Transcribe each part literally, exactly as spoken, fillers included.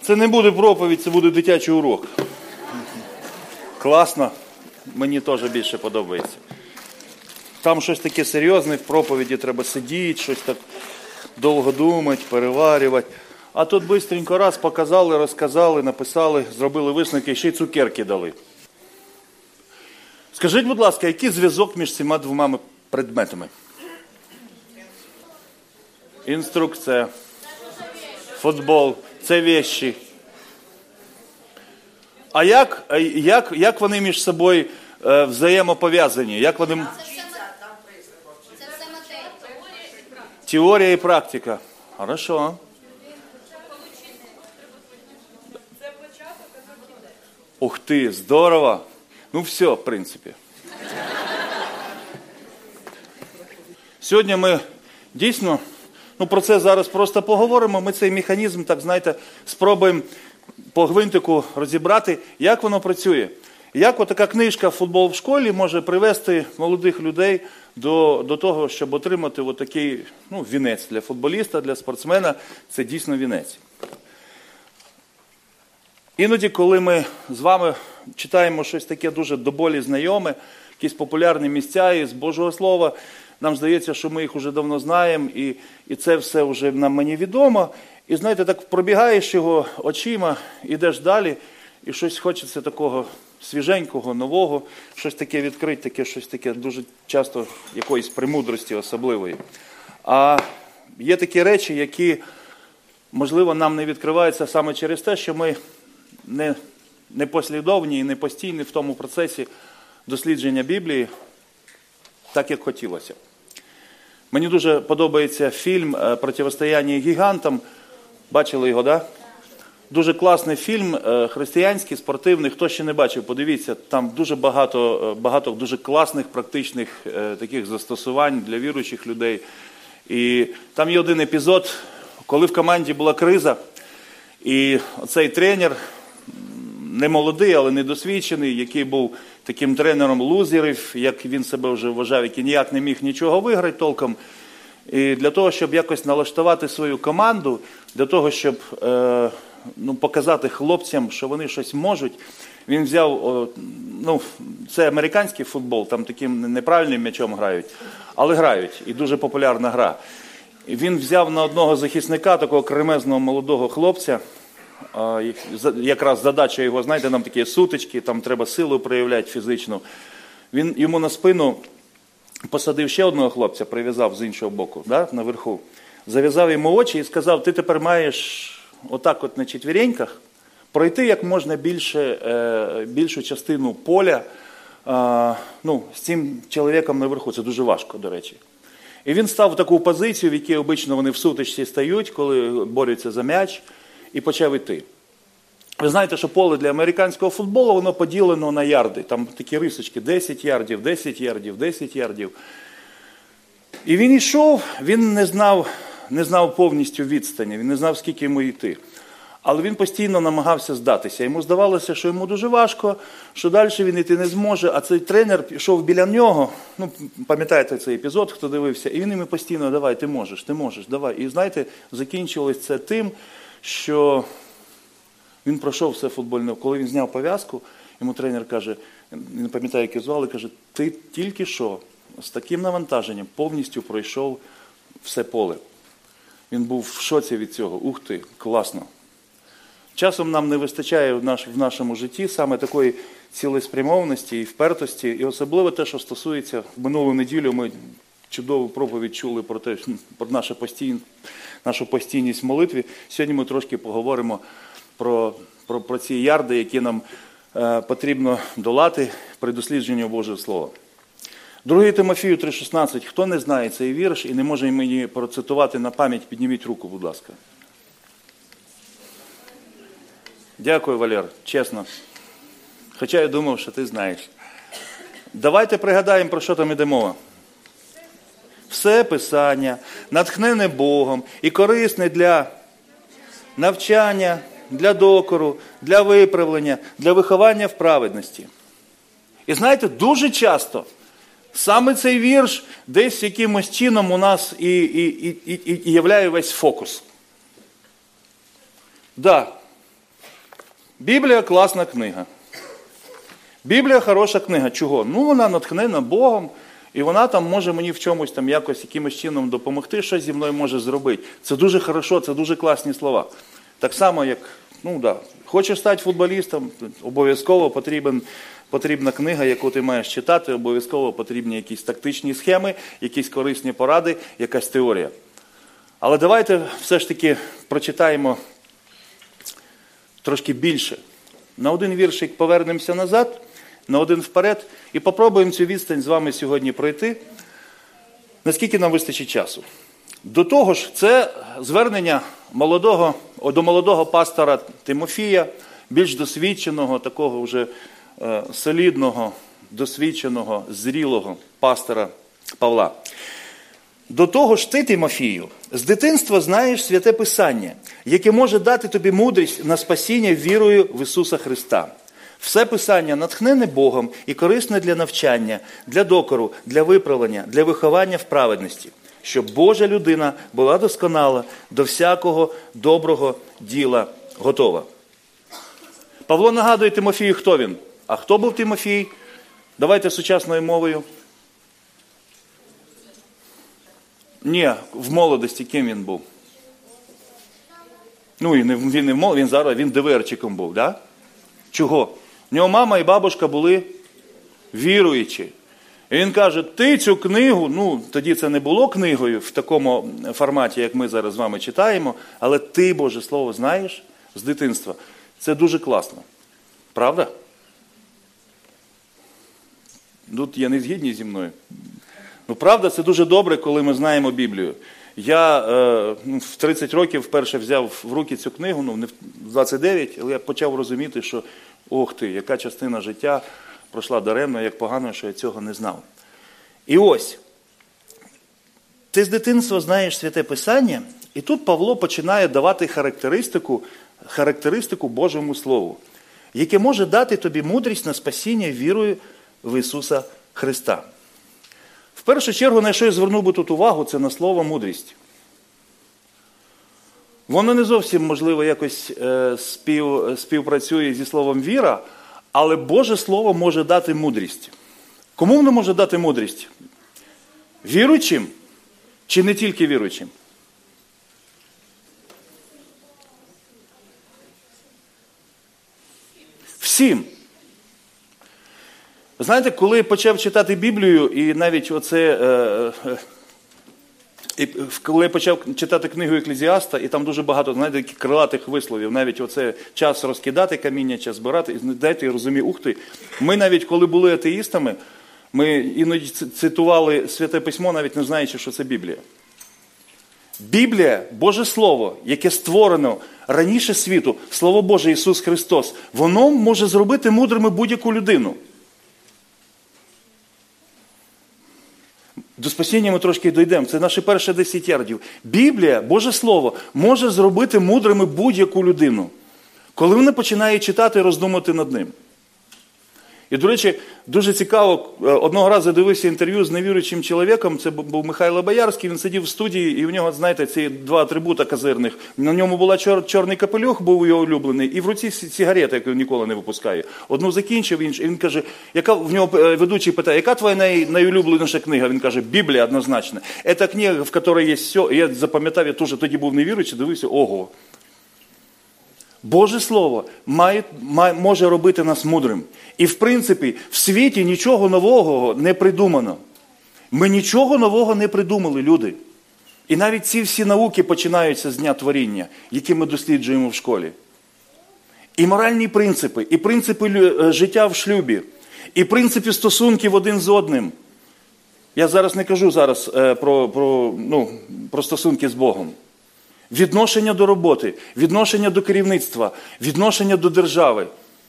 Це не буде проповідь, це буде дитячий урок. Класно. Мені теж більше подобається. Там щось таке серйозне, в проповіді треба сидіти, щось так довго думати, переварювати. А тут бистренько раз показали, розказали, написали, зробили висновки, ще й цукерки дали. Скажіть, будь ласка, який зв'язок між цими двома предметами? Інструкція, футбол, це вещі. А як, як, як вони між собою е, взаємопов'язані? Як вони... Теорія і практика. Хорошо. Ух ти, здорово. Ну все, в принципі. Сьогодні ми дійсно, ну про це зараз просто поговоримо. Ми цей механізм, так знаєте, спробуємо по гвинтику розібрати, як воно працює. Як отака книжка «Футбол в школі» може привести молодих людей до, до того, щоб отримати отакий, ну, вінець для футболіста, для спортсмена. Це дійсно вінець. Іноді, коли ми з вами читаємо щось таке дуже до болі знайоме, якісь популярні місця із Божого Слова, нам здається, що ми їх вже давно знаємо, і, і це все вже нам мені відомо. І знаєте, так пробігаєш його очима, ідеш далі, і щось хочеться такого свіженького, нового, щось таке відкрити, таке, щось таке дуже часто якоїсь премудрості особливої. А є такі речі, які, можливо, нам не відкриваються саме через те, що ми не, не послідовні і не постійні в тому процесі дослідження Біблії, так, як хотілося. Мені дуже подобається фільм «Противостояння гігантам». Бачили його, так? Да? Дуже класний фільм, християнський, спортивний. Хто ще не бачив, подивіться. Там дуже багато, багато дуже класних, практичних таких застосувань для віруючих людей. І там є один епізод, коли в команді була криза, і цей тренер, не молодий, але недосвідчений, який був таким тренером лузерів, як він себе вже вважав, який ніяк не міг нічого виграти толком. І для того, щоб якось налаштувати свою команду, для того, щоб е, ну, показати хлопцям, що вони щось можуть, він взяв, о, ну, це американський футбол, там таким неправильним м'ячом грають, але грають, і дуже популярна гра. І він взяв на одного захисника, такого кремезного молодого хлопця, е, якраз задача його, знаєте, нам такі сутички, там треба силу проявляти фізичну. Він йому на спину посадив ще одного хлопця, прив'язав з іншого боку, да, наверху, зав'язав йому очі і сказав, ти тепер маєш отак от на четвіреньках пройти як можна більше, е, більшу частину поля е, ну, з цим чоловіком наверху. Це дуже важко, до речі. І він став в таку позицію, в якій обично вони в сутичці стають, коли борються за м'яч, і почав йти. Ви знаєте, що поле для американського футболу, воно поділено на ярди. Там такі рисочки, десять ярдів, десять ярдів, десять ярдів. І він йшов, він не знав, не знав повністю відстані, він не знав, скільки йому йти. Але він постійно намагався здатися. Йому здавалося, що йому дуже важко, що далі він йти не зможе. А цей тренер пішов біля нього, ну, пам'ятаєте цей епізод, хто дивився, і він йому постійно, давай, ти можеш, ти можеш, давай. І знаєте, закінчилось це тим, що він пройшов все футбольне. Коли він зняв пов'язку, йому тренер каже, не пам'ятаю, як його звали, каже, ти тільки що з таким навантаженням повністю пройшов все поле. Він був в шоці від цього. Ух ти, класно. Часом нам не вистачає в, наш, в нашому житті саме такої цілеспрямованості і впертості, і особливо те, що стосується, в минулу неділю ми чудову проповідь чули про те, про нашу, постійн, нашу постійність в молитві. Сьогодні ми трошки поговоримо Про, про, про ці ярди, які нам е, потрібно долати при дослідженні Божого Слова. Другий Тимофію три шістнадцять. Хто не знає цей вірш і не може мені процитувати на пам'ять, підніміть руку, будь ласка. Дякую, Валер, чесно. Хоча я думав, що ти знаєш. Давайте пригадаємо, про що там іде мова. Все Писання, натхнене Богом і корисне для навчання, для докору, для виправлення, для виховання в праведності. І знаєте, дуже часто саме цей вірш десь якимось чином у нас і, і, і, і, і являє весь фокус. Да, Біблія класна книга. Біблія хороша книга. Чого? Ну, вона натхнена Богом, і вона там може мені в чомусь там якось, якимось чином допомогти, щось зі мною може зробити. Це дуже хорошо, це дуже класні слова. Так само, як, ну да, хочеш стати футболістом, обов'язково потрібен, потрібна книга, яку ти маєш читати, обов'язково потрібні якісь тактичні схеми, якісь корисні поради, якась теорія. Але давайте все ж таки прочитаємо трошки більше. На один віршик повернемося назад, на один вперед, і попробуємо цю відстань з вами сьогодні пройти, наскільки нам вистачить часу. До того ж, це звернення молодого, до молодого пастора Тимофія, більш досвідченого, такого вже е, солідного, досвідченого, зрілого пастора Павла. До того ж ти, Тимофію, з дитинства знаєш Святе Писання, яке може дати тобі мудрість на спасіння вірою в Ісуса Христа. Все Писання натхнене Богом і корисне для навчання, для докору, для виправлення, для виховання в праведності, щоб Божа людина була досконала, до всякого доброго діла готова. Павло нагадує Тимофію, хто він. А хто був Тимофій? Давайте сучасною мовою. Ні, в молодості ким він був? Ну, він не в молодості, він зараз, він ДВРчиком був, да? Чого? У нього мама і бабушка були віруючі. І він каже, ти цю книгу, ну, тоді це не було книгою в такому форматі, як ми зараз з вами читаємо, але ти, Боже Слово, знаєш з дитинства. Це дуже класно. Правда? Тут є не згідні зі мною. Ну, правда, це дуже добре, коли ми знаємо Біблію. Я е, в тридцять років вперше взяв в руки цю книгу, ну, не в двадцять дев'ять, але я почав розуміти, що, ох ти, яка частина життя пройшла даремно, як погано, що я цього не знав. І ось, ти з дитинства знаєш Святе Писання, і тут Павло починає давати характеристику, характеристику Божому Слову, яке може дати тобі мудрість на спасіння вірою в Ісуса Христа. В першу чергу, на що я звернув би тут увагу, це на слово мудрість. Воно не зовсім, можливо, якось е, спів, співпрацює зі словом віра, але Боже Слово може дати мудрість. Кому воно може дати мудрість? Віруючим чи не тільки віруючим? Всім. Знаєте, коли я почав читати Біблію, і навіть оце, е, е, і коли я почав читати книгу Еклезіаста, і там дуже багато, знаєте, таких крилатих висловів, навіть оце час розкидати каміння, час збирати, і дайте, я розумію, ух ти, ми навіть коли були атеїстами, ми іноді цитували Святе Письмо, навіть не знаючи, що це Біблія. Біблія, Боже Слово, яке створено раніше світу, Слово Боже Ісус Христос, воно може зробити мудрими будь-яку людину. До спасіння ми трошки дійдемо. Це наші перші десять ярдів. Біблія, Боже Слово, може зробити мудрими будь-яку людину, коли вона починає читати і роздумати над ним. І, до речі, дуже цікаво, одного разу дивився інтерв'ю з невіруючим чоловіком, це був Михайло Боярський, він сидів в студії, і в нього, знаєте, ці два атрибута козирних. На ньому була чор, чорний капелюх, був його улюблений, і в руці сигарета, яку він ніколи не випускає. Одну закінчив, іншу, і він каже, яка, в нього ведучий питає, яка твоя най, найулюбленіша книга? Він каже, Біблія однозначно. Це книга, в якій є все, і я запам'ятав, я теж тоді був невіруючий, дивився, ого. Боже Слово має, має, може робити нас мудрим. І, в принципі, в світі нічого нового не придумано. Ми нічого нового не придумали, люди. І навіть ці всі науки починаються з дня творіння, які ми досліджуємо в школі. І моральні принципи, і принципи життя в шлюбі, і принципи стосунків один з одним. Я зараз не кажу зараз про, про, ну, про стосунки з Богом. Відношення до роботи, відношення до керівництва, відношення до держави.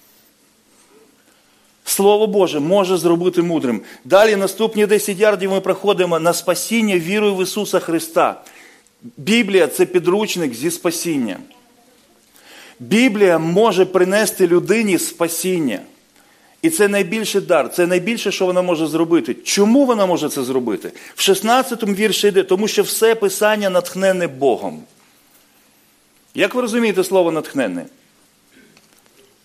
Слово Боже може зробити мудрим. Далі наступні десять ярдів ми проходимо на спасіння вірою в Ісуса Христа. Біблія – це підручник зі спасіння. Біблія може принести людині спасіння. І це найбільший дар, це найбільше, що вона може зробити. Чому вона може це зробити? В шістнадцятому вірші йде, тому що все Писання натхнене Богом. Як ви розумієте слово «натхненне»?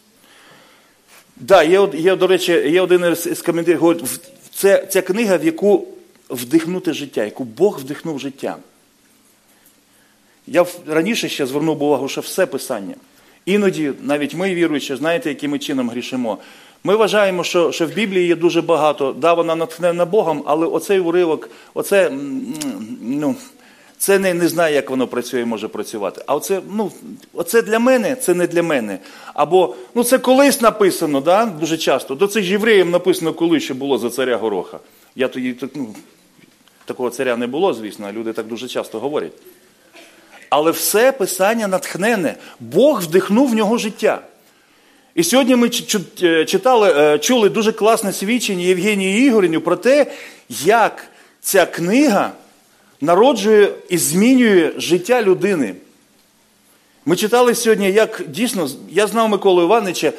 Да, є, є, до речі, є один із коментарів, говорить, це, це книга, в яку вдихнути життя, яку Бог вдихнув життя. Я раніше ще звернув увагу, що все Писання. Іноді, навіть ми, віруючи, знаєте, яким ми чином грішимо. Ми вважаємо, що, що в Біблії є дуже багато, да, вона натхнена Богом, але оцей уривок, оце, ну, це не, не знаю, як воно працює, може працювати. А оце, ну, оце для мене, це не для мене. Або, ну, це колись написано, да, дуже часто. До цих євреїв написано, коли ще було за царя Гороха. Я тоді, ну, такого царя не було, звісно, а люди так дуже часто говорять. Але все Писання натхнене. Бог вдихнув в нього життя. І сьогодні ми читали, чули дуже класне свідчення Євгенії Ігорівни про те, як ця книга народжує і змінює життя людини. Ми читали сьогодні, як дійсно, я знав Миколу Івановича,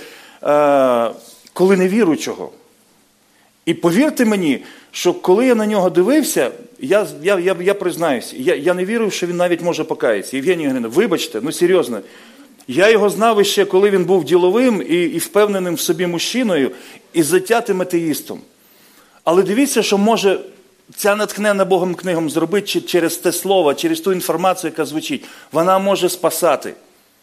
коли невіруючого. І повірте мені, що коли я на нього дивився, я, я, я, я признаюсь, я, я не вірив, що він навіть може покаятися. Євгенія Ігорівна, вибачте, ну серйозно, я його знав іще, коли він був діловим і, і впевненим в собі мужчиною, і затятим атеїстом. Але дивіться, що може ця натхнена Богом книгом зробити через те слово, через ту інформацію, яка звучить. Вона може спасати.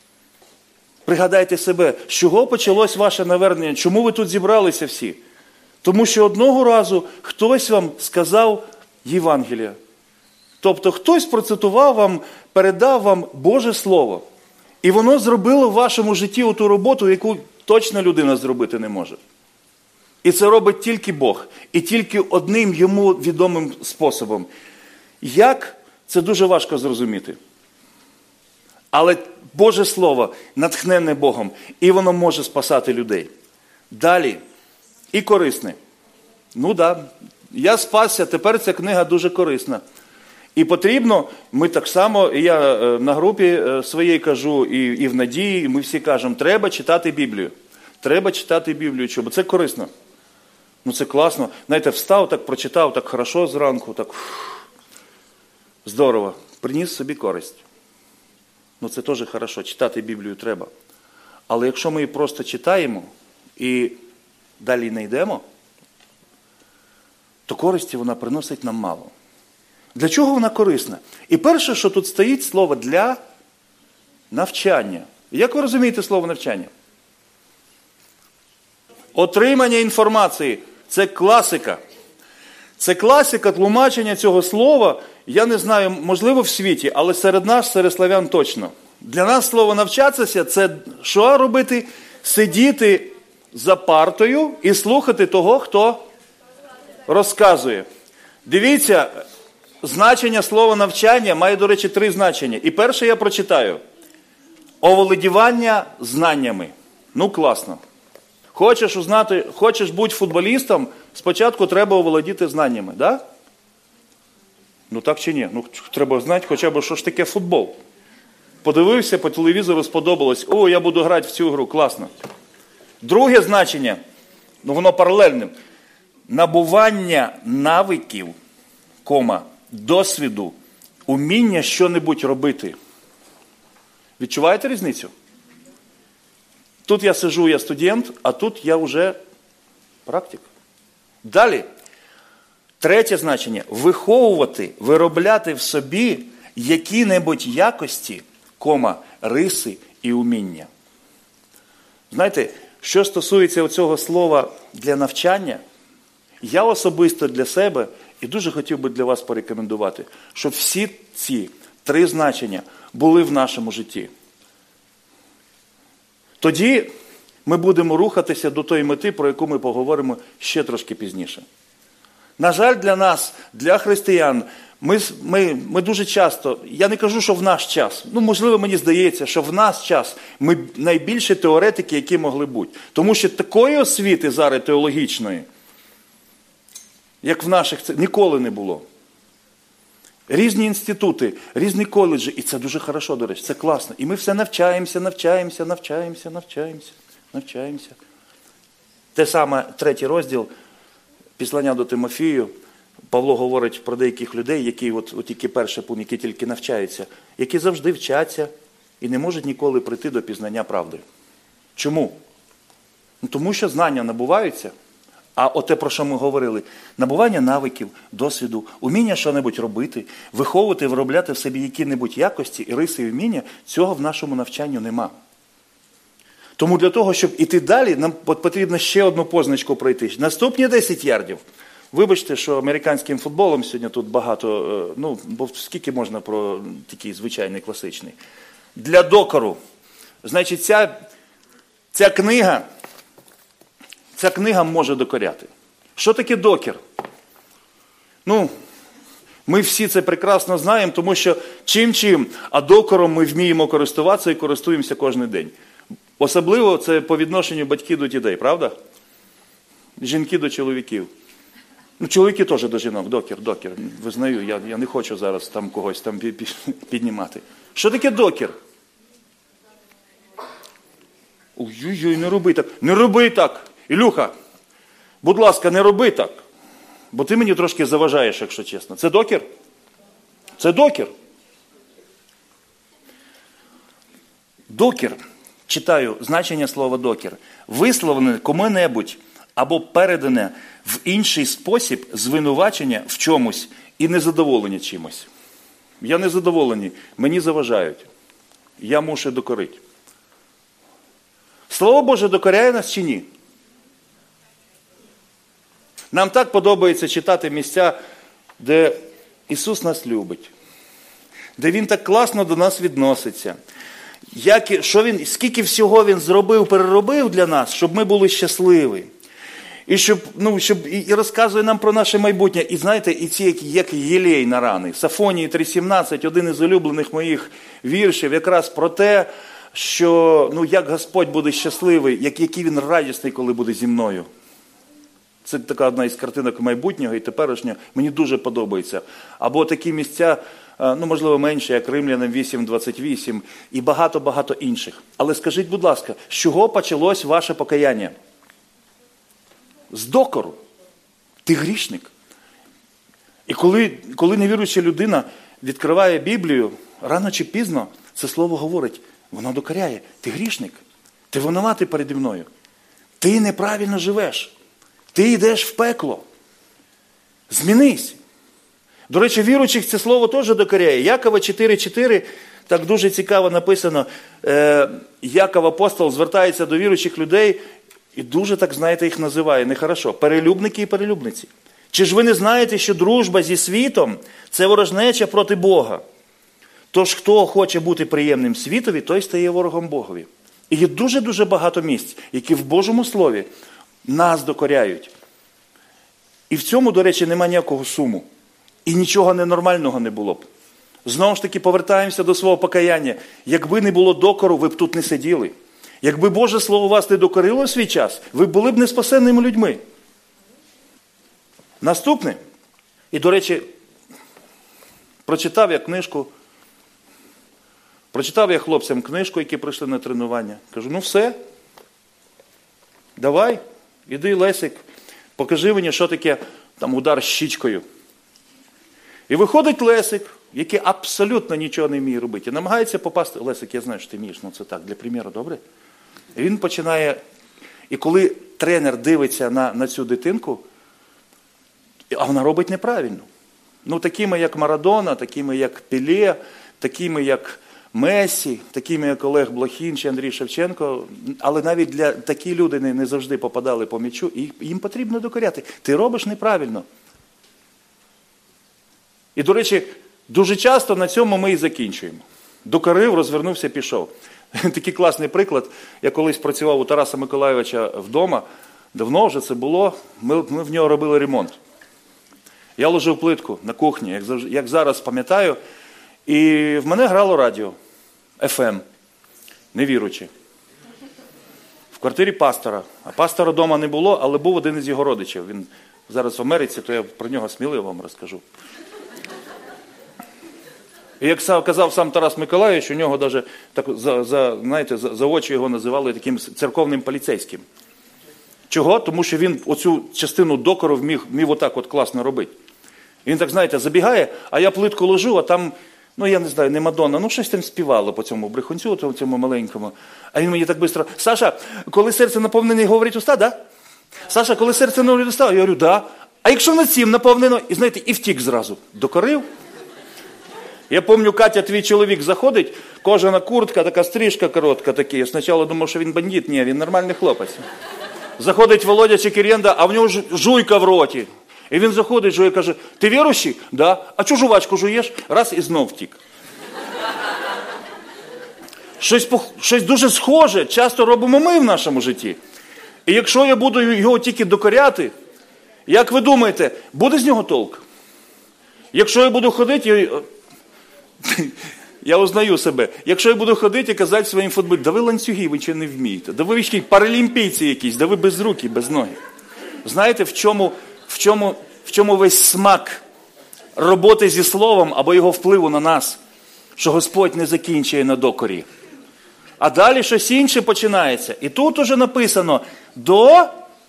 Пригадайте себе, з чого почалось ваше навернення? Чому ви тут зібралися всі? Тому що одного разу хтось вам сказав Євангелія. Тобто хтось процитував вам, передав вам Боже Слово. І воно зробило в вашому житті оту роботу, яку точно людина зробити не може. І це робить тільки Бог. І тільки одним йому відомим способом. Як? Це дуже важко зрозуміти. Але Боже Слово натхнене Богом. І воно може спасати людей. Далі. І корисне. Ну так, да. Я спасся, тепер ця книга дуже корисна. І потрібно, ми так само, я на групі своїй кажу, і, і в Надії, і ми всі кажемо, треба читати Біблію. Треба читати Біблію, бо це корисно. Ну це класно. Знаєте, встав, так прочитав, так хорошо зранку, так здорово. Приніс собі користь. Ну це теж хорошо, читати Біблію треба. Але якщо ми її просто читаємо і далі не йдемо, то користі вона приносить нам мало. Для чого вона корисна? І перше, що тут стоїть, слово «для навчання». Як ви розумієте слово «навчання»? Отримання інформації. Це класика. Це класика тлумачення цього слова, я не знаю, можливо в світі, але серед нас, серед славян точно. Для нас слово «навчатися» – це що робити? Сидіти за партою і слухати того, хто розказує. Дивіться, значення слова «навчання» має, до речі, три значення. І перше я прочитаю. Оволодівання знаннями. Ну, класно. Хочеш узнати, хочеш бути футболістом, спочатку треба оволодіти знаннями, да? Ну так чи ні? Ну, треба знати хоча б, що ж таке футбол. Подивився по телевізору, сподобалось. О, я буду грати в цю гру, класно. Друге значення, ну воно паралельне. Набування навиків, кома, досвіду, уміння що-небудь робити. Відчуваєте різницю? Тут я сижу, я студент, а тут я вже практик. Далі. Третє значення. Виховувати, виробляти в собі які-небудь якості, кома, риси і уміння. Знаєте, що стосується цього слова для навчання, я особисто для себе і дуже хотів би для вас порекомендувати, щоб всі ці три значення були в нашому житті. Тоді ми будемо рухатися до тої мети, про яку ми поговоримо ще трошки пізніше. На жаль, для нас, для християн, ми, ми, ми дуже часто, я не кажу, що в наш час, ну, можливо, мені здається, що в наш час ми найбільші теоретики, які могли бути. Тому що такої освіти зараз теологічної, як в наших, ніколи не було. Різні інститути, різні коледжі, і це дуже хорошо, до речі, це класно. І ми все навчаємося, навчаємося, навчаємося, навчаємося, навчаємося. Те саме, третій розділ, післання до Тимофію, Павло говорить про деяких людей, які, от, от тільки перший пункт, які тільки навчаються, які завжди вчаться і не можуть ніколи прийти до пізнання правди. Чому? Ну, тому що знання набуваються. А оте, про що ми говорили, набування навиків, досвіду, уміння що-небудь робити, виховувати, виробляти в собі які-небудь якості і риси і вміння, цього в нашому навчанню нема. Тому для того, щоб іти далі, нам потрібно ще одну позначку пройти. Наступні десять ярдів. Вибачте, що американським футболом сьогодні тут багато, ну, бо скільки можна про такий звичайний класичний. Для докору. Значить, ця, ця книга, ця книга може докоряти. Що таке докір? Ну, ми всі це прекрасно знаємо, тому що чим-чим, а докором ми вміємо користуватися і користуємося кожен день. Особливо це по відношенню батьків до дітей, правда? Жінки до чоловіків. Ну, чоловіки теж до жінок, докір, докір. Визнаю, я, я не хочу зараз там когось там піднімати. Що таке докір? Ой-ой-ой, не роби так. Не роби так. Ілюха, будь ласка, не роби так. Бо ти мені трошки заважаєш, якщо чесно. Це докір? Це докір. Докір, читаю значення слова докір, висловлене кому-небудь або передане в інший спосіб звинувачення в чомусь і незадоволення чимось. Я незадоволений, мені заважають. Я мушу докорити. Слово Боже докоряє нас чи ні? Нам так подобається читати місця, де Ісус нас любить, де Він так класно до нас відноситься. Як, що він, скільки всього Він зробив, переробив для нас, щоб ми були щасливі. І, щоб, ну, щоб, і, і розказує нам про наше майбутнє. І знаєте, і ці, як, як єлей на рани. Сафонії три сімнадцять, один із улюблених моїх віршів, якраз про те, що, ну, як Господь буде щасливий, як, який Він радісний, коли буде зі мною. Це така одна із картинок майбутнього і теперішнього. Мені дуже подобається. Або такі місця, ну, можливо, менше, як Римлянам вісім двадцять вісім і багато-багато інших. Але скажіть, будь ласка, з чого почалось ваше покаяння? З докору. Ти грішник. І коли, коли невіруюча людина відкриває Біблію, рано чи пізно це слово говорить, воно докоряє. Ти грішник. Ти винуватий переді мною. Ти неправильно живеш. Ти йдеш в пекло. Змінись. До речі, віруючих це слово теж докоряє. Якова чотири чотири, так дуже цікаво написано, е, Яков апостол звертається до віруючих людей і дуже, так знаєте, їх називає нехорошо. Перелюбники і перелюбниці. Чи ж ви не знаєте, що дружба зі світом – це ворожнеча проти Бога? Тож, хто хоче бути приємним світові, той стає ворогом Богові. І є дуже-дуже багато місць, які в Божому Слові нас докоряють. І в цьому, до речі, нема ніякого суму. І нічого ненормального не було б. Знову ж таки, повертаємося до свого покаяння. Якби не було докору, ви б тут не сиділи. Якби Боже Слово вас не докорило в свій час, ви були б неспасенними людьми. Наступне. І, до речі, прочитав я книжку, прочитав я хлопцям книжку, які прийшли на тренування. Кажу, ну все, давай, іди, Лесик, покажи мені, що таке там удар щічкою. І виходить Лесик, який абсолютно нічого не вміє робити. І намагається попасти. Лесик, я знаю, що ти вмієш, ну це так, для приміру, добре? І він починає, і коли тренер дивиться на, на цю дитинку, а вона робить неправильно. Ну, такими, як Марадона, такими, як Пеле, такими, як Месі, такими, як Олег Блохін чи Андрій Шевченко, але навіть для такі люди не, не завжди попадали по м'ячу, і їм потрібно докоряти. Ти робиш неправильно. І, до речі, дуже часто на цьому ми і закінчуємо. Докорив, розвернувся, пішов. Такий класний приклад. Я колись працював у Тараса Миколайовича вдома, давно вже це було, ми, ми в нього робили ремонт. Я ложив плитку на кухні, як, завжди, як зараз пам'ятаю, і в мене грало радіо, еф ем, невіруючи. В квартирі пастора. А пастора вдома не було, але був один із його родичів. Він зараз в Америці, то я про нього сміливо вам розкажу. І як казав сам Тарас Миколайович, у нього навіть, так, за, за, знаєте, за, за очі його називали таким церковним поліцейським. Чого? Тому що він оцю частину докору вміг, вмів отак от класно робити. І він так, знаєте, забігає, а я плитку ложу, а там Ну, я не знаю, не Мадонна, ну щось там співало по цьому брехунцю, цьому маленькому. А він мені так швидко: Саша, коли серце наповнене, говорить уста, да? Саша, коли серце наповнене уста? Я говорю, да. А якщо на цім наповнено, і знаєте, і втік зразу. Докорив. Я пам'ятаю, Катя, твій чоловік заходить, кожана куртка, така стрижка коротка така. Я спочатку думав, що він бандит. Ні, він нормальний хлопець. Заходить Володя Чекірєнда, а в нього жуйка в роті. І він заходить, жує, каже: ти віруючий? Да. А чого жувачку жуєш? Раз і знов втік. Щось, щось дуже схоже часто робимо ми в нашому житті. І якщо я буду його тільки докоряти, як ви думаєте, буде з нього толк? Якщо я буду ходити, я, я узнаю себе, якщо я буду ходити і казати своїм футболістам: да ви ланцюги, ви нічого не вмієте, да ви паралімпійці якісь, да ви без руки, без ноги. Знаєте, в чому, в чому, в чому весь смак роботи зі словом або його впливу на нас? Що Господь не закінчує на докорі. А далі щось інше починається. І тут уже написано: до,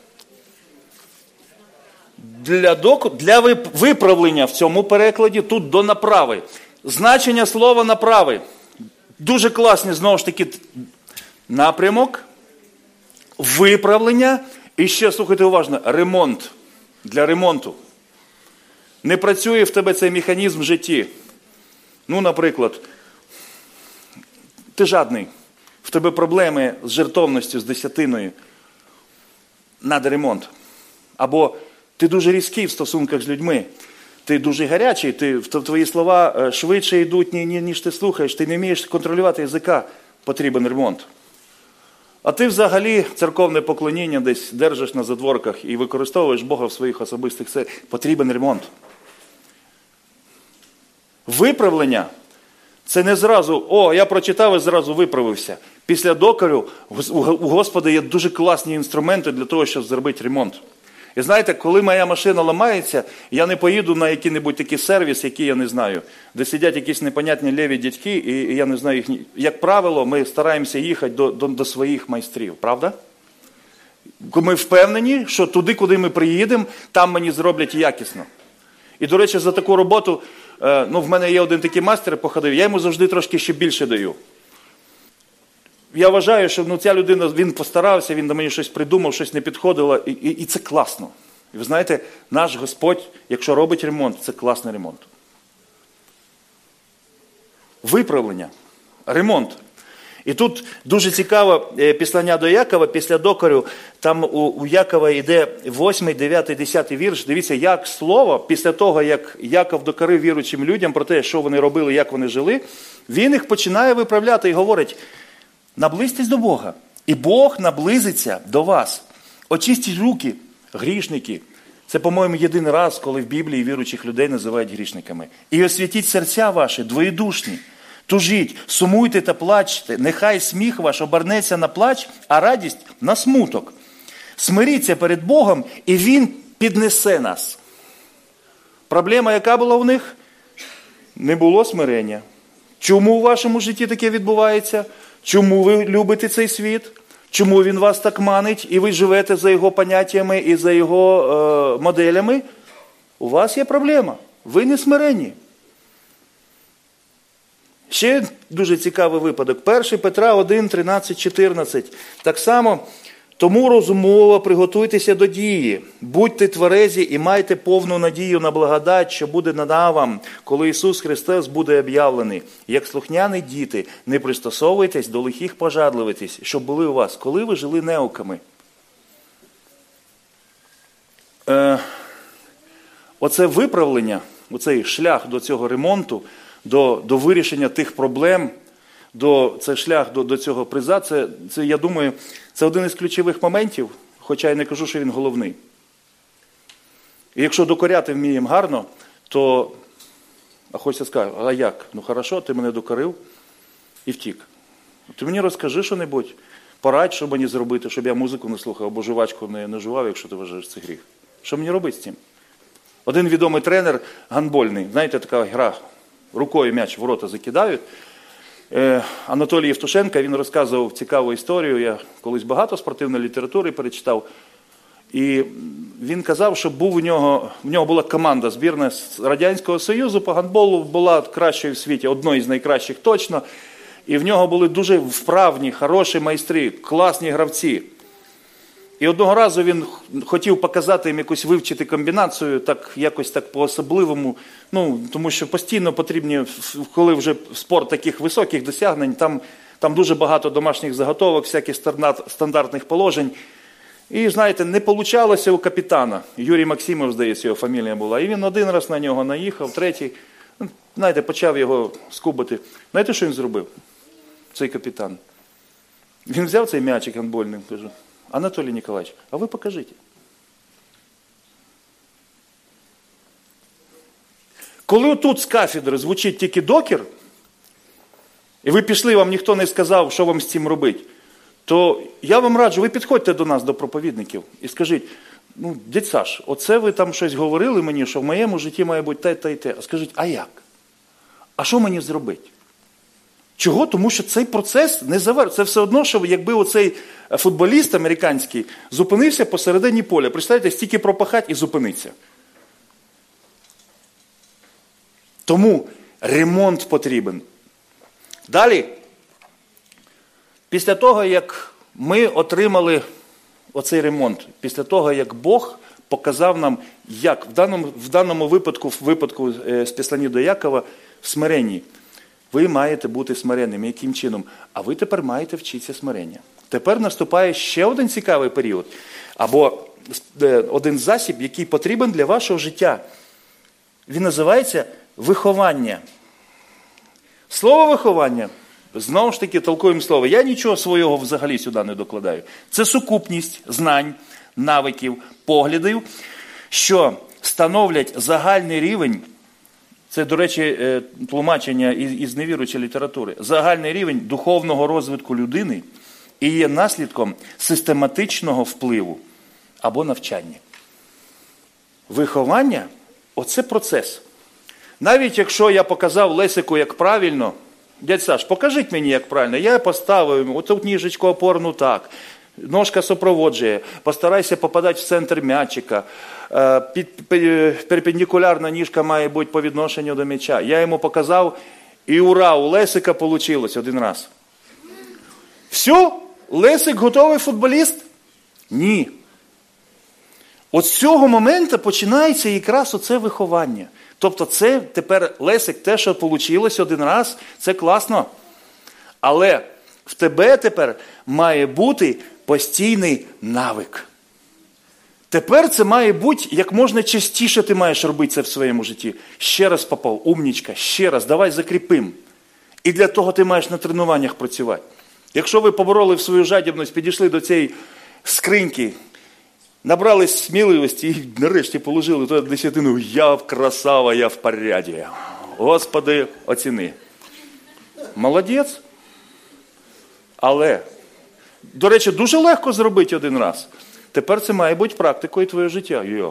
для, доку, для виправлення в цьому перекладі, тут до направи. Значення слова направи. Дуже класні, знову ж таки, напрямок, виправлення і ще, слухайте уважно, ремонт. Для ремонту. Не працює в тебе цей механізм в житті. Ну, наприклад, ти жадний. В тебе проблеми з жертовністю, з десятиною. Надо ремонт. Або ти дуже різкий в стосунках з людьми. Ти дуже гарячий, ти, твої слова швидше йдуть, ніж ти слухаєш. Ти не вмієш контролювати язика. Потрібен ремонт. А ти взагалі церковне поклоніння десь держиш на задворках і використовуєш Бога в своїх особистих целях. Потрібен ремонт. Виправлення – це не зразу: о, я прочитав і зразу виправився. Після докорю у Господа є дуже класні інструменти для того, щоб зробити ремонт. І знаєте, коли моя машина ламається, я не поїду на який-небудь такий сервіс, який я не знаю, де сидять якісь непонятні леві дядьки, і я не знаю їхні. Як правило, ми стараємося їхати до, до, до своїх майстрів, правда? Ми впевнені, що туди, куди ми приїдемо, там мені зроблять якісно. І, до речі, за таку роботу, ну, в мене є один такий майстер, походив, я йому завжди трошки ще більше даю. Я вважаю, що ну, ця людина, він постарався, він до мені щось придумав, щось не підходило, і, і, і це класно. І ви знаєте, наш Господь, якщо робить ремонт, це класний ремонт. Виправлення, ремонт. І тут дуже цікаво післання до Якова, після докорю, там у, у Якова йде восьмий, дев'ятий, десятий вірш. Дивіться, як слово, після того, як Яков докорив віруючим людям про те, що вони робили, як вони жили, він їх починає виправляти і говорить: наблизьтесь до Бога, і Бог наблизиться до вас. Очистіть руки, грішники. Це, по-моєму, єдиний раз, коли в Біблії віруючих людей називають грішниками. І освятіть серця ваші, двоєдушні. Тужіть, сумуйте та плачте, нехай сміх ваш обернеться на плач, а радість на смуток. Смиріться перед Богом, і Він піднесе нас. Проблема, яка була у них? Не було смирення. Чому у вашому житті таке відбувається? Чому ви любите цей світ? Чому він вас так манить, і ви живете за його поняттями і за його е, моделями? У вас є проблема. Ви не смиренні. Ще дуже цікавий випадок. перше Петра один, тринадцять, чотирнадцять. Так само: тому розумово приготуйтеся до дії, будьте тверезі і майте повну надію на благодать, що буде надана вам, коли Ісус Христос буде об'явлений. Як слухняні діти, не пристосовуйтесь до лихих пожадливостей, щоб були у вас, коли ви жили неуками. Е, оце виправлення, оцей шлях до цього ремонту, До, до вирішення тих проблем, до, це шлях до, до цього приза, це, це, я думаю, це один із ключових моментів, хоча я не кажу, що він головний. І якщо докоряти вміємо гарно, то, а хочеться сказати: а як? Ну хорошо, ти мене докорив і втік. Ти мені розкажи що-небудь, порадь, що мені зробити, щоб я музику не слухав, або жувачку не, не жував, якщо ти вважаєш це гріх. Що мені робити з цим? Один відомий тренер гандбольний, знаєте, така гра, рукою м'яч в ворота закидають. Е, Анатолій Євтушенко, він розказував цікаву історію. Я колись багато спортивної літератури перечитав. І він казав, що був у нього, в нього була команда збірна з Радянського Союзу по гандболу, була кращою в світі, одною з найкращих точно. І в нього були дуже вправні, хороші майстри, класні гравці. І одного разу він хотів показати їм якусь вивчити комбінацію, так якось так по-особливому, ну, тому що постійно потрібні, коли вже спорт таких високих досягнень, там, там дуже багато домашніх заготовок, всяких стандартних положень. І, знаєте, не вийшло у капітана. Юрій Максимов, здається, його фамілія була. І він один раз на нього наїхав, третій, ну, знаєте, почав його скубати. Знаєте, що він зробив, цей капітан? Він взяв цей м'ячик гандбольний, каже: Анатолій Ніколаєвич, а ви покажіть. Коли тут з кафедри звучить тільки докер, і ви пішли, вам ніхто не сказав, що вам з цим робити, то я вам раджу, ви підходьте до нас, до проповідників, і скажіть: ну, дядь Саш, оце ви там щось говорили мені, що в моєму житті має бути те, те і те. А скажіть, а як? А що мені зробити? Чого? Тому що цей процес не завершений. Це все одно, що якби оцей футболіст американський зупинився посередині поля. Представляєте, стільки пропахати і зупиниться. Тому ремонт потрібен. Далі, після того, як ми отримали оцей ремонт, після того, як Бог показав нам, як в даному, в даному випадку, в випадку з Післання до Якова, в смиренні, ви маєте бути смиренними. Яким чином? А ви тепер маєте вчитися смирення. Тепер наступає ще один цікавий період, або один засіб, який потрібен для вашого життя. Він називається виховання. Слово виховання, знову ж таки, толкуємо слово. Я нічого свого взагалі сюди не докладаю. Це сукупність знань, навиків, поглядів, що становлять загальний рівень, це, до речі, тлумачення із невіруючої літератури, загальний рівень духовного розвитку людини і є наслідком систематичного впливу або навчання. Виховання – оце процес. Навіть якщо я показав Лесику, як правильно, дядь Саш, покажіть мені, як правильно, я поставив, отут ніжечку опорну так, ножка супроводжує, постарайся попадати в центр м'ячика, перпендикулярна ніжка має бути по відношенню до м'яча. Я йому показав, і ура, у Лесика вийшло один раз. Все? Лесик готовий футболіст? Ні. От з цього моменту починається якраз оце виховання. Тобто це тепер Лесик, те, що вийшло один раз, це класно. Але в тебе тепер має бути постійний навик. Тепер це має бути, як можна частіше ти маєш робити це в своєму житті. Ще раз попав, умнічка, ще раз, давай закріпим. І для того ти маєш на тренуваннях працювати. Якщо ви побороли в свою жадібність, підійшли до цієї скриньки, набрались сміливості і нарешті положили туди десятину, я красава, я в поряді. Господи, оціни. Молодець. Але, до речі, дуже легко зробити один раз. Тепер це має бути практикою твоє життя. Як?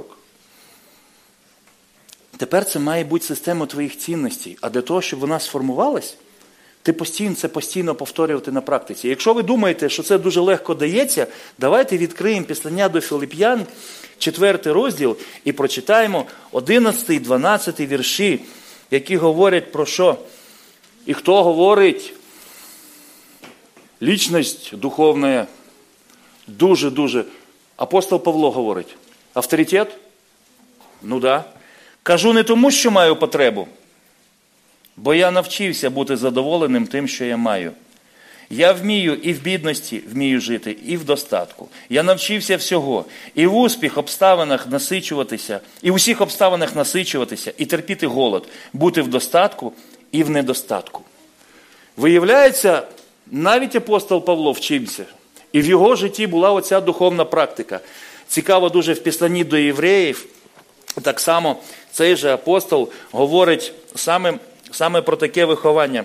Тепер це має бути система твоїх цінностей. А для того, щоб вона сформувалась, ти постійно це постійно повторювати на практиці. Якщо ви думаєте, що це дуже легко дається, давайте відкриємо Післання до Филип'ян, четвертий розділ, і прочитаємо одинадцятий, дванадцятий вірші, які говорять про що? І хто говорить? Лічність духовна, дуже-дуже. Апостол Павло говорить. Авторитет? Ну да. Кажу не тому, що маю потребу, бо я навчився бути задоволеним тим, що я маю. Я вмію і в бідності вмію жити, і в достатку. Я навчився всього. І в успіх обставинах насичуватися, і в усіх обставинах насичуватися, і терпіти голод, бути в достатку і в недостатку. Виявляється, навіть апостол Павло вчився. І в його житті була оця духовна практика. Цікаво дуже в Післанні до євреїв, так само цей же апостол говорить саме, саме про таке виховання.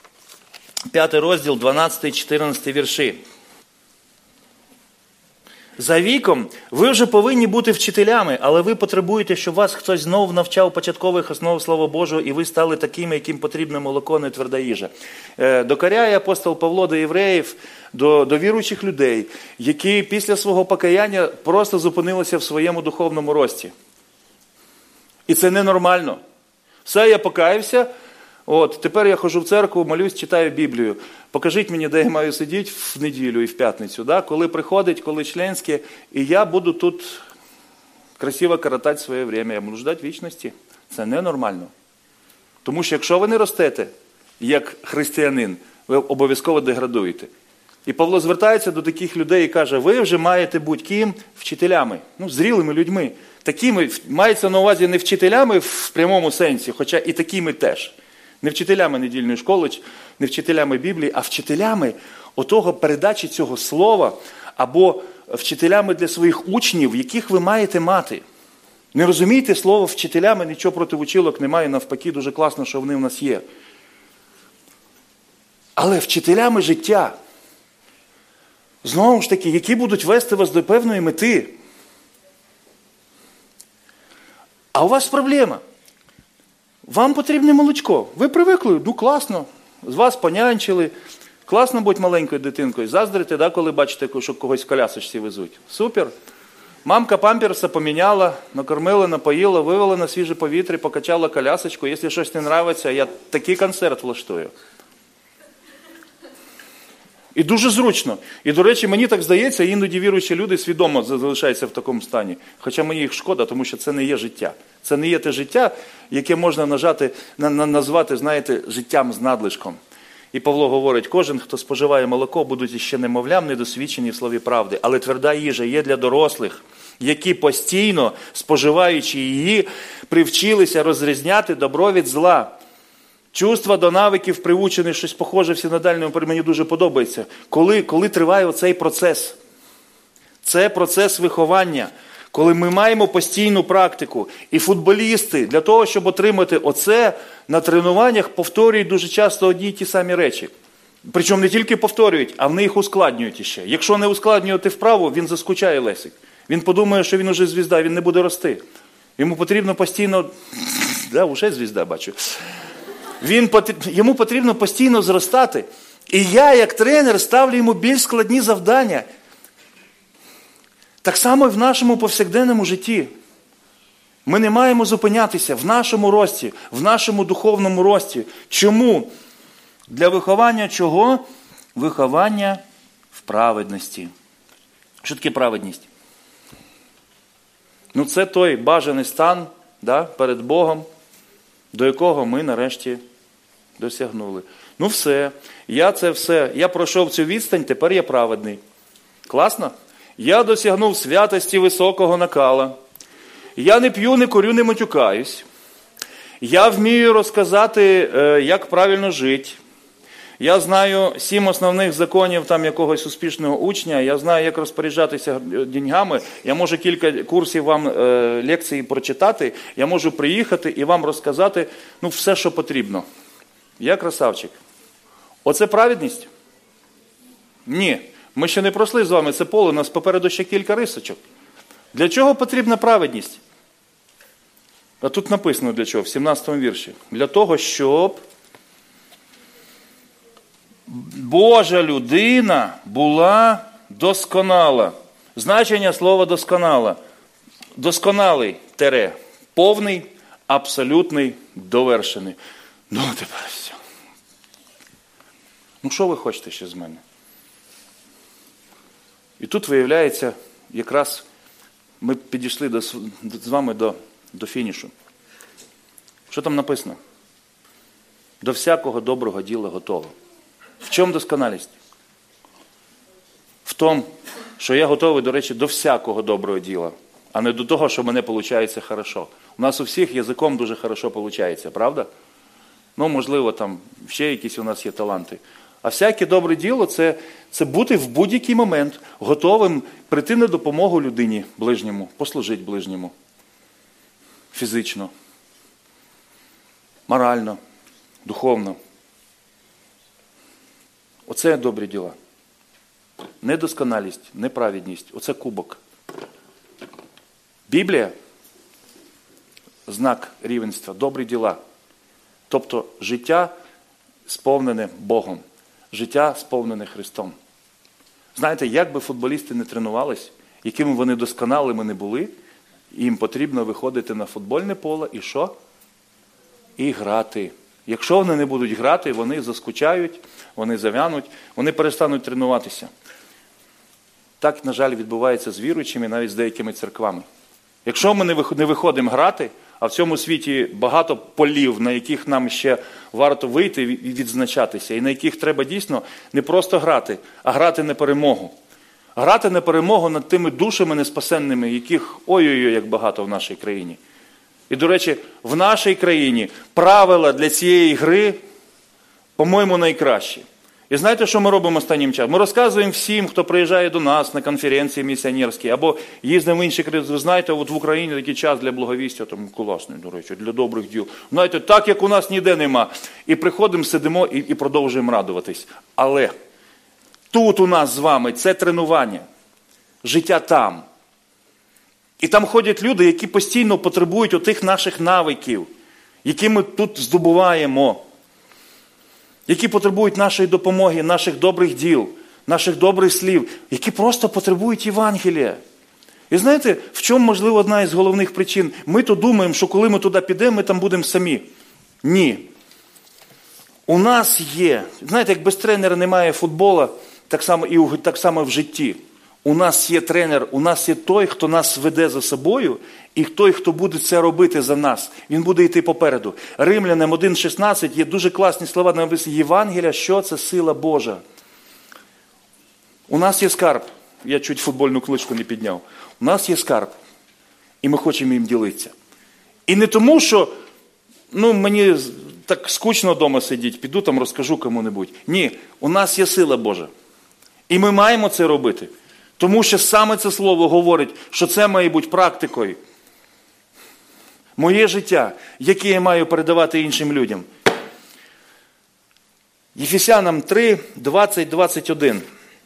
П'ятий розділ, дванадцятий, чотирнадцятий вірші. За віком ви вже повинні бути вчителями, але ви потребуєте, щоб вас хтось знов навчав початкових основ Слова Божого, і ви стали такими, яким потрібне молоко, не тверда їжа. Докоряє апостол Павло до євреїв, до, до віруючих людей, які після свого покаяння просто зупинилися в своєму духовному рості. І це ненормально. Все, я покаявся, от, тепер я ходжу в церкву, молюсь, читаю Біблію. Покажіть мені, де я маю сидіти в неділю і в п'ятницю, да? Коли приходить, коли членське, і я буду тут красиво коротати своє время, я буду ждати вічності. Це ненормально. Тому що якщо ви не ростете, як християнин, ви обов'язково деградуєте. І Павло звертається до таких людей і каже, ви вже маєте бути ким? Вчителями, ну, зрілими людьми. Такими, мається на увазі не вчителями в прямому сенсі, хоча і такими теж. Не вчителями недільної школи, не вчителями Біблії, а вчителями отого передачі цього слова, або вчителями для своїх учнів, яких ви маєте мати. Не розумієте слово вчителями, нічого проти училок немає, навпаки, дуже класно, що вони в нас є. Але вчителями життя, знову ж таки, які будуть вести вас до певної мети. А у вас проблема. Вам потрібне молочко. Ви привикли, ну класно, з вас понянчили. Класно бути маленькою дитинкою. Заздрите, да, коли бачите, що когось в колясочці везуть. Супер. Мамка памперса поміняла, накормила, напоїла, вивела на свіже повітря, покачала колясочку. Якщо щось не подобається, я такий концерт влаштую. І дуже зручно. І, до речі, мені так здається, іноді віруючі люди свідомо залишаються в такому стані. Хоча мені їх шкода, тому що це не є життя. Це не є те життя, яке можна нажати, на, на, назвати, знаєте, життям з надлишком. І Павло говорить, кожен, хто споживає молоко, будуть іще немовлям, недосвідчені в слові правди. Але тверда їжа є для дорослих, які постійно, споживаючи її, привчилися розрізняти добро від зла. Чувства до навиків приучені, щось похоже в синодальному, мені дуже подобається. Коли, коли триває оцей процес, це процес виховання, коли ми маємо постійну практику. І футболісти для того, щоб отримати оце, на тренуваннях повторюють дуже часто одні й ті самі речі. Причому не тільки повторюють, а вони їх ускладнюють іще. Якщо не ускладнювати вправо, він заскучає Лесик. Він подумає, що він уже звізда, він не буде рости. Йому потрібно постійно... Да, уже звізда, бачу. Він, йому потрібно постійно зростати. І я, як тренер, ставлю йому більш складні завдання. Так само і в нашому повсякденному житті. Ми не маємо зупинятися в нашому рості, в нашому духовному рості. Чому? Для виховання чого? Виховання в праведності. Що таке праведність? Ну це той бажаний стан, да, перед Богом, до якого ми нарешті досягнули. Ну все, я це все, я пройшов цю відстань, тепер я праведний. Класно? Я досягнув святості високого накала. Я не п'ю, не курю, не матюкаюсь. Я вмію розказати, як правильно жити. Я знаю сім основних законів там якогось успішного учня, я знаю, як розпоряджатися деньгами, я можу кілька курсів вам е, лекцій прочитати, я можу приїхати і вам розказати, ну, все, що потрібно. Я красавчик. Оце праведність? Ні. Ми ще не пройшли з вами це поле, у нас попереду ще кілька рисочок. Для чого потрібна праведність? А тут написано для чого, в сімнадцятому вірші. Для того, щоб Божа людина була досконала. Значення слова досконала. Досконалий, тере, повний, абсолютний, довершений. Ну, тепер все. Ну, що ви хочете ще з мене? І тут виявляється, якраз ми підійшли до, з вами до, до фінішу. Що там написано? До всякого доброго діла готово. В чому досконалість? В тому, що я готовий, до речі, до всякого доброго діла, а не до того, що в мене виходить хорошо. У нас у всіх язиком дуже хорошо виходить, правда? Ну, можливо, там ще якісь у нас є таланти. А всяке добре діло – це, це бути в будь-який момент готовим прийти на допомогу людині ближньому, послужити ближньому. Фізично, морально, духовно. Оце добрі діла. Недосконалість, неправедність. Оце кубок. Біблія – знак рівенства, добрі діла. Тобто життя сповнене Богом, життя сповнене Христом. Знаєте, як би футболісти не тренувались, якими вони досконалими не були, їм потрібно виходити на футбольне поле і що? І грати. Якщо вони не будуть грати, вони заскучають, вони зав'януть, вони перестануть тренуватися. Так, на жаль, відбувається з віруючими, навіть з деякими церквами. Якщо ми не виходимо грати, а в цьому світі багато полів, на яких нам ще варто вийти і відзначатися, і на яких треба дійсно не просто грати, а грати на перемогу. Грати на перемогу над тими душами неспасенними, яких ой-ой-ой, як багато в нашій країні. І, до речі, в нашій країні правила для цієї гри, по-моєму, найкращі. І знаєте, що ми робимо останнім часом? Ми розказуємо всім, хто приїжджає до нас на конференції місіонерські, або їздимо в інші країни. Ви знаєте, от в Україні такий час для благовістя, там класний, до речі, для добрих діл. Знаєте, так, як у нас ніде нема. І приходимо, сидимо і, і продовжуємо радуватись. Але тут у нас з вами це тренування, життя там. І там ходять люди, які постійно потребують отих наших навиків, які ми тут здобуваємо, які потребують нашої допомоги, наших добрих діл, наших добрих слів, які просто потребують Євангелія. І знаєте, в чому, можливо, одна із головних причин? Ми то думаємо, що коли ми туди підемо, ми там будемо самі. Ні. У нас є, знаєте, як без тренера немає футбола, так само і так само в житті. У нас є тренер, у нас є той, хто нас веде за собою, і той, хто буде це робити за нас. Він буде йти попереду. Римлянам один шістнадцять є дуже класні слова, написано Євангелія, що це сила Божа. У нас є скарб. Я чуть футбольну кличку не підняв. У нас є скарб. І ми хочемо їм ділитися. І не тому, що ну, мені так скучно вдома сидіти, піду там розкажу кому-небудь. Ні, у нас є сила Божа. І ми маємо це робити. Тому що саме це слово говорить, що це має бути практикою. Моє життя, яке я маю передавати іншим людям. Єфесянам три, двадцять, двадцять один.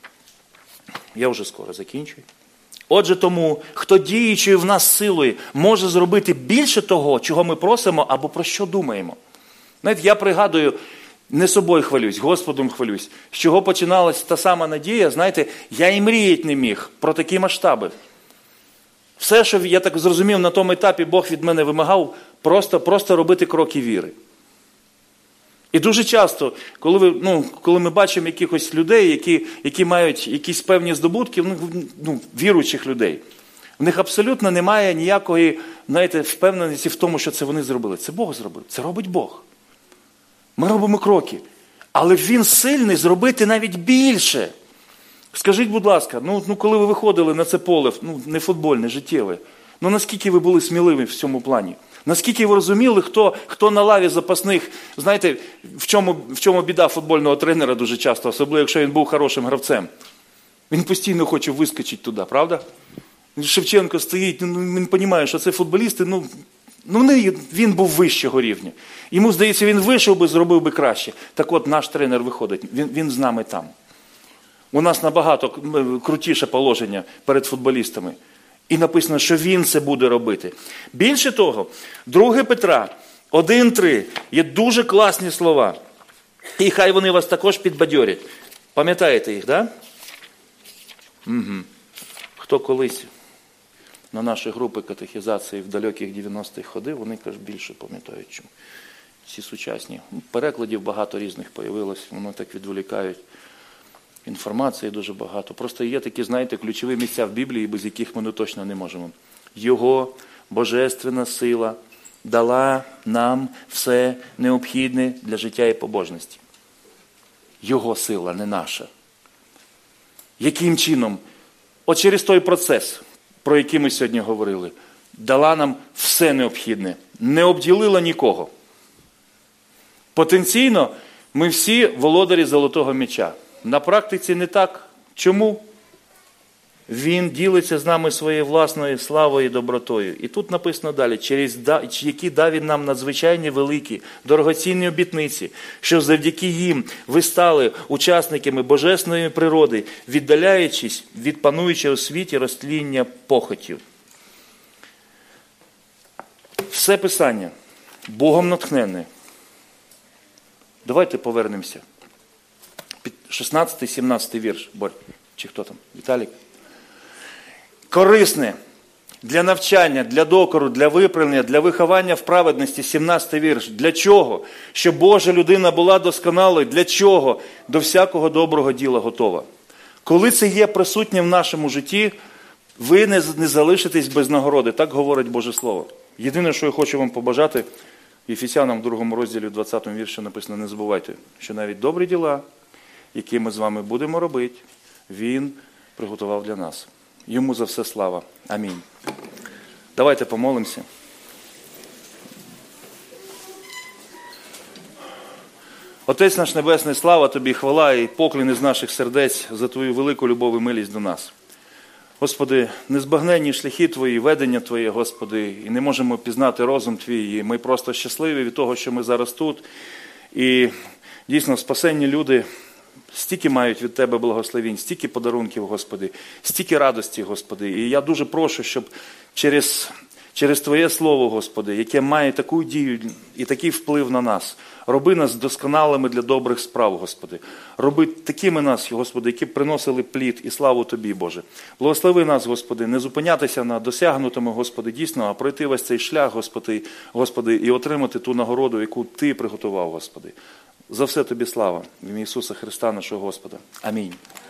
Я вже скоро закінчую. Отже тому, хто діючою в нас силою, може зробити більше того, чого ми просимо або про що думаємо. Знаєте, я пригадую, не собою хвалюсь, Господом хвалюсь. З чого починалась та сама надія, знаєте, я і мріяти не міг про такі масштаби. Все, що я так зрозумів, на тому етапі Бог від мене вимагав, просто, просто робити кроки віри. І дуже часто, коли, ви, ну, коли ми бачимо якихось людей, які, які мають якісь певні здобутки, ну, ну, віруючих людей, в них абсолютно немає ніякої, знаєте, впевненості в тому, що це вони зробили. Це Бог зробив, це робить Бог. Ми робимо кроки, але Він сильний зробити навіть більше. Скажіть, будь ласка, ну, ну коли ви виходили на це поле, ну не футбольне, життєве, ну наскільки ви були сміливі в цьому плані? Наскільки ви розуміли, хто, хто на лаві запасних, знаєте, в чому, в чому біда футбольного тренера дуже часто, особливо якщо він був хорошим гравцем. Він постійно хоче вискочити туди, правда? Шевченко стоїть, ну, він розуміє, що це футболісти, ну, ну не, він був вищого рівня. Йому здається, він вийшов би, зробив би краще. Так от наш тренер виходить, він, він з нами там. У нас набагато крутіше положення перед футболістами. І написано, що він це буде робити. Більше того, друге Петра один три є дуже класні слова. І хай вони вас також підбадьорять. Пам'ятаєте їх, так? Да? Угу. Хто колись на наші групи катехізації в далеких дев'яностих ходив, вони, кажуть, більше пам'ятають, чим всі сучасні. Перекладів багато різних появилось, воно так відволікають. Інформації дуже багато. Просто є такі, знаєте, ключові місця в Біблії, без яких ми ну, точно не можемо. Його божественна сила дала нам все необхідне для життя і побожності. Його сила, не наша. Яким чином? От через той процес, про який ми сьогодні говорили, дала нам все необхідне. Не обділила нікого. Потенційно ми всі володарі золотого м'яча. На практиці не так. Чому? Він ділиться з нами своєю власною славою і добротою. І тут написано далі, через які дав він нам надзвичайні великі, дорогоцінні обітниці, що завдяки їм ви стали учасниками божественної природи, віддаляючись від пануючого у світі розтління похотів. Все Писання Богом натхненне. Давайте повернемося. шістнадцятий-сімнадцятий вірш. Борь, чи хто там? Віталік? Корисне для навчання, для докору, для виправлення, для виховання в праведності. сімнадцятий вірш. Для чого? Щоб Божа людина була досконалою. Для чого? До всякого доброго діла готова. Коли це є присутнє в нашому житті, ви не, не залишитесь без нагороди. Так говорить Боже Слово. Єдине, що я хочу вам побажати, Ефесянам в другому розділі, двадцятому вірші написано, не забувайте, що навіть добрі діла, які ми з вами будемо робити, Він приготував для нас. Йому за все слава. Амінь. Давайте помолимося. Отець наш Небесний, слава Тобі, хвала і поклін із наших сердець за Твою велику любов і милість до нас. Господи, незбагненні шляхи Твої, ведення Твоє, Господи, і не можемо пізнати розум Твій, і ми просто щасливі від того, що ми зараз тут. І дійсно спасенні люди стільки мають від Тебе благословінь, стільки подарунків, Господи, стільки радості, Господи. І я дуже прошу, щоб через, через Твоє Слово, Господи, яке має таку дію і такий вплив на нас, роби нас досконалими для добрих справ, Господи. Роби такими нас, Господи, які приносили плід і славу Тобі, Боже. Благослови нас, Господи, не зупинятися на досягнутому, Господи, дійсно, а пройти весь цей шлях, Господи, Господи, і отримати ту нагороду, яку Ти приготував, Господи. За все Тобі слава. В ім'я Ісуса Христа, нашого Господа. Амінь.